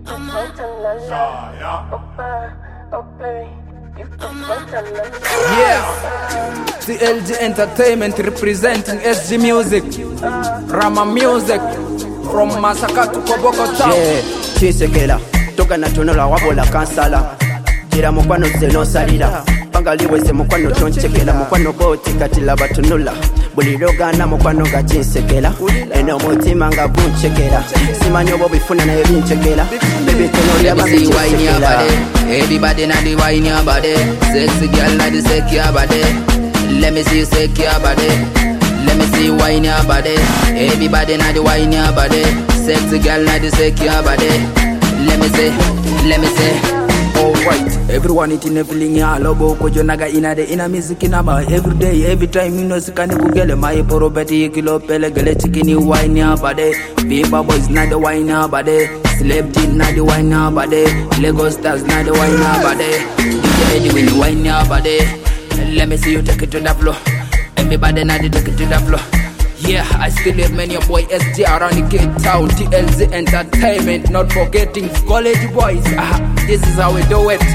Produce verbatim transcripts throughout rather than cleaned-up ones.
Yeah, T L G Entertainment representing S G Music, Rama Music, from Masaka to Koboko Town. Yeah, Chisekela, toka na tonola wabola kansala. Jira mukwano zeno salida, pangaliwe se mukwano tonchekela. Mukwano boti katila batunula, buliroga na mukwano ga Chisekela. Eno mutima nga bunchekela, simanyo bo bifuna na ebinchekela. Baby tonola ba Chisekela. Everybody na the wine your body, sexy girl na the shake your body. Let me see you shake your body. Let me see you wine your body. Everybody na the wine your body, sexy girl na the shake your body. Let me see, let me see. Alright, everyone eating everything ya lobo kojo naga ina de ina music ina ma every day every time you know sikani kugele my porobeti kilo pele gele chikini wine ya body. Biba boys na the wine ya body, Slave G na the wine ya body, Lagos Stars na the wine ya body. D J Eddie with the wine ya body. Let me see you take it to the floor. Everybody na the take it to the floor. Yeah, I still have many a boy S G around the Cape Town, T L Z Entertainment, not forgetting college boys. Ah, this is how we do it.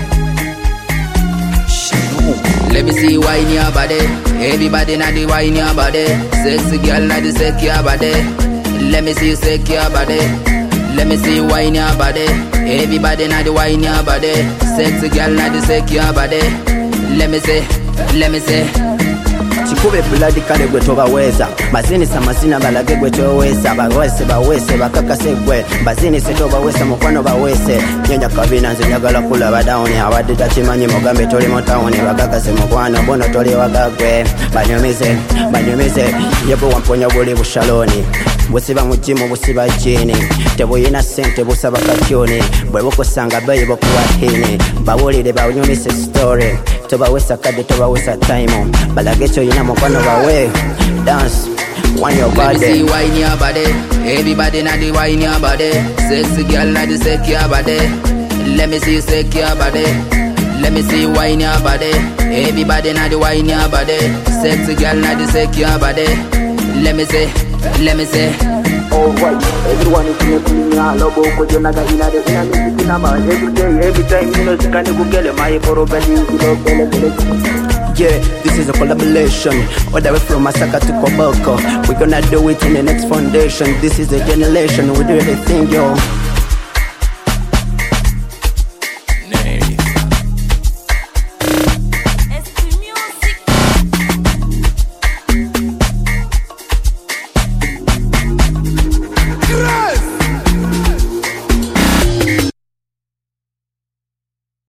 Let me see you wine your body. Everybody na the wine your body. Sexy girl na the shake your body. Let me see you shake your body. Let me see you wine your body. Everybody na the wine your body. Sexy girl na the shake your body. Let me see, let me see. Chikube blood kale gwe toba weza. Bazini samasina balage gwe chowesa. Bawese bawese bakaka segwe. Bazini setoba wesa mukwano bawese. Nyenya kabina nze njagala kulaba down. Abadde takimanyi mugambe toli mu town. Bakaka se mukwano bono toli wagagwe. Banyumize, banyumize. Yebo wamponya buli bushaloni. Busiba mujimu busiba jini. Tebuyina sente busaba katyoni. Bwe bukusanga beyi bukuwa hini. Bawulire banyumise story. Toba wesa kade toba wesa time. Balagecho yina mukwano bawe. Dance, wine your body. Let me see you wine your body. Everybody na the wine your body. Sexy girl na the shake your body. Let me see you shake your body. Let me see you wine your body. Everybody na the wine your body. Sexy girl na the shake your body. Let me see, let me see. Alright, everyone is making a logo kojo naga ina de ina music ina ma every day every time you know sikani kugele my porobeti kilo pele gele. Yeah, this is a collaboration all the way from Masaka to Koboko. We're gonna do it in the next foundation. This is a generation we do everything, yo.